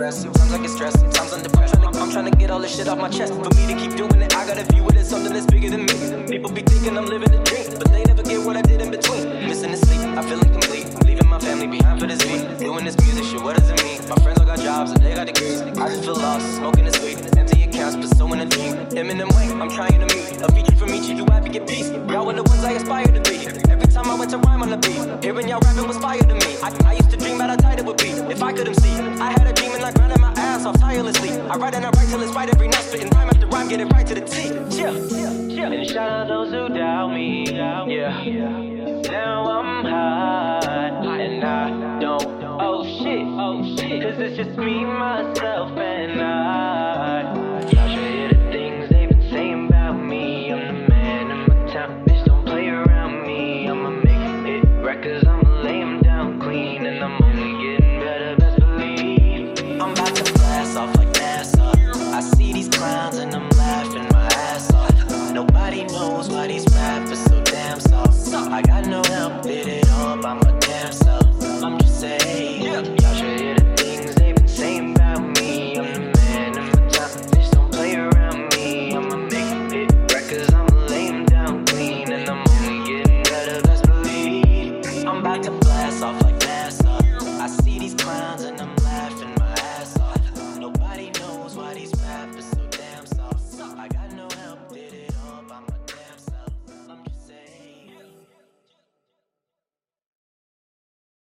aggressive. Sometimes I get stressed, sometimes I'm depressed. I'm trying to get all this shit off my chest. For me to keep doing it, I gotta view it as something that's bigger than me. People be thinking I'm living a dream, but they never get what I did in between. Missing the sleep, I feel incomplete. Leaving my family behind for this beat. Doing this music shit, what does it mean? My friends all got jobs and they got degrees. I just feel lost, smoking this weed. Empty accounts, pursuing a dream. Eminem Wayne, I'm trying to meet. A feature from each of you, I get peace. Y'all were the ones I aspire to be. Every time I went to rhyme on the beat, hearing y'all rapping was fire to me. I used to dream about how tight it would be if I couldn't see. I had a dream and I grinded my ass off tirelessly. I write and I write till it's right every night, spitting rhyme after rhyme, get it right to the T. Yeah. And shout out those who doubt me. Yeah. Now I'm high and I don't. Oh shit. Cause it's just me, myself, and I. Y'all should hear the things they've been saying about me. I'm the man in my town. Bitch, don't play around me. I'ma make it right, cause I'ma lay 'em down clean. And I'm only getting better, best believe. I'm about to blast off like NASA. I see these clowns and I'm laughing my ass off. Nobody knows why these rappers so damn soft. I got no help, did it all by my damn self. I'm just saying, y'all should hear the things they've been saying about me. I'm the man in my town, bitch, don't play around me. I'ma make it right, cause I'ma lay 'em down clean. And I'm only getting better, best believe. I'm about to blast off like NASA. I see these clowns and I'm